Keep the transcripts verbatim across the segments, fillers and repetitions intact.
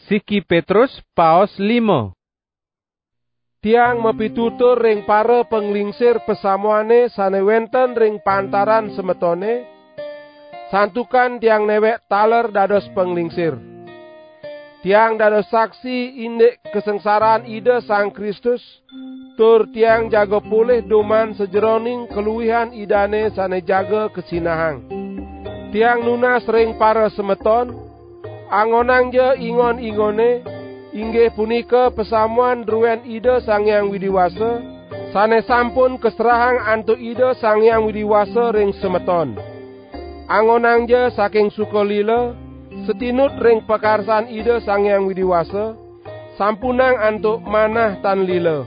Siki Petrus paos limo. Tiang mapitutur ring para penglingsir pesamuane sane wenten ring pantaran semetone, santukan tiang newek taler dados penglingsir. Tiang dados saksi indek kesengsaraan ide Sang Kristus, tur tiang jaga pulih duman sejeroning keluwihan idane sane jaga kesinahang. Tiang nunas ring para semeton, angonang je ingon-ingone, inggih punika pesamuan druen ide Sang Hyang Widiwasa, sane sampun kesrahang antuk ide Sang Hyang Widiwasa ring semeton. Angonang je saking sukolila, setinut ring pekarsan ide Sang Hyang Widiwasa, sampunang antuk manah tan lila.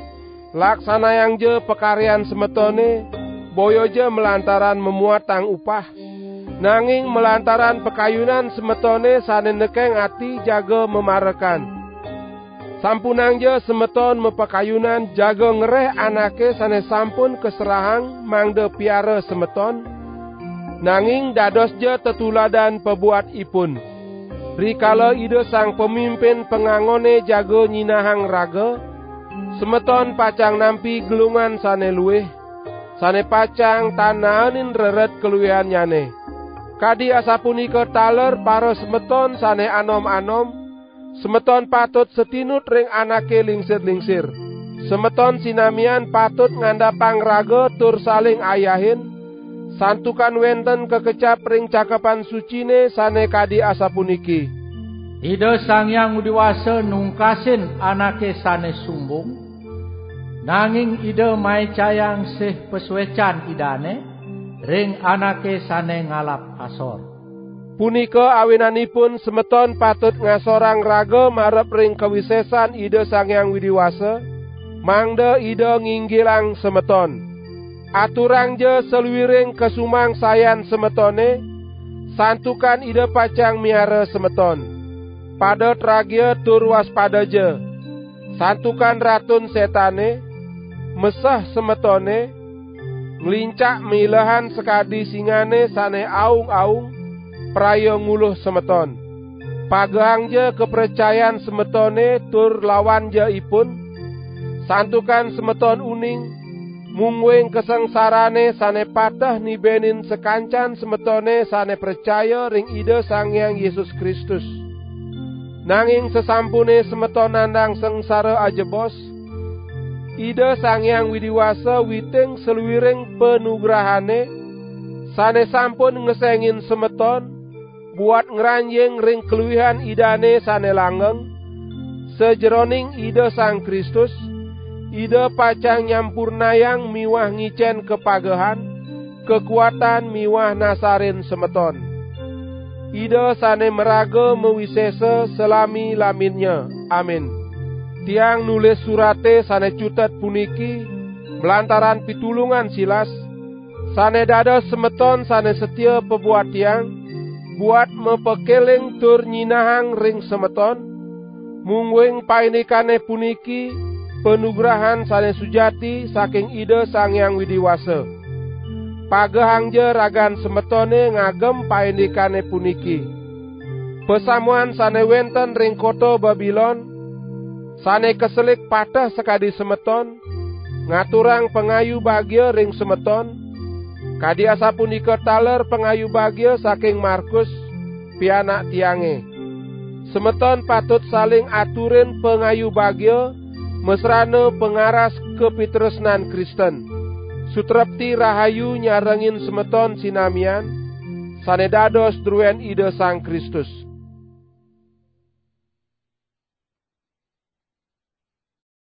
Laksanayang je pekaryan semetone, boyo je melantaran memuatang upah, nanging melantaran pekayunan semetone sane nekeng ati jaga memarekan. Sampunang je semeton mepekayunan jaga ngereh anake sane sampun keserahang mangde piara semeton, nanging dados je tetuladan pebuat ipun. Rikala ide sang pemimpin pengangone jaga nyinahang raga, semeton pacang nampi gelungan sane luweh, sane pacang tanahanin reret keluwihan nyane. Kadi asapunika taler para semeton sane anom-anom, semeton patut setinut ring anake lingsir-lingsir. Semeton sinamian patut ngandapang raga tur saling ayahin, santukan wenten kekecap ring cakapan sucine sane kadi asapuniki. Ide Sang Hyang Widiwasa nungkasin anake sane sumbung, nanging ide maecayang sih pesuecan idane ring anake sane ngalap asor. Punika awinanipun semeton patut ngasorang raga marep ring kewisesan ide Sang Hyang Widiwasa, mangda ide nginggilang semeton. Aturang je seluwiring kesumang sayan semetone, santukan ide pacang miara semeton. Pada tragia tur waspada je, santukan ratun setane, mesah semetone, ngelincak milahan sekadi singane sane aung-aung, praya nguluh semeton. Pagahang je kepercayaan semetone tur lawan je ipun, santukan semeton uning, mungwing kesengsarane sane patah nibenin sekancan semetone sane percaya ring ide Sang Hyang Yesus Kristus. Nanging sesampune semeton nandang sengsara ajebos, ide Sang Hyang Widiwasa witing seluwiring penugrahane, sane sampun ngesengin semeton, buat ngeranjing ring keluwihan idane sane langgeng, sejeroning ide Sang Kristus, ide pacang nyampurnayang miwah ngicen kepagehan, kekuatan miwah nasarin semeton. Ide sane meraga mewisesa selami laminnya. Amin. Tiang nulis surate sane cutet puniki, melantaran pitulungan Silas, sane dados semeton sane setia pebuat tiang, buat mepekeling tur nyinahang ring semeton, mungwing painikane puniki, penugrahan sane sujati saking ide Sang Hyang Widiwasa. Pagahang je ragan semetone ngagem paindikane puniki. Pesamuan sane wenten ring kota Babylon, sane keselik patah sekadi semeton, ngaturang pengayu bagya ring semeton, kadi asapunika taler pengayu bagya saking Markus, pianak tiange. Semeton patut saling aturin pengayu bagya, mesrane pengaras kepitresnan Kristen. Sutrepti rahayu nyarengin semeton sinamian, sane dados druen ide Sang Kristus.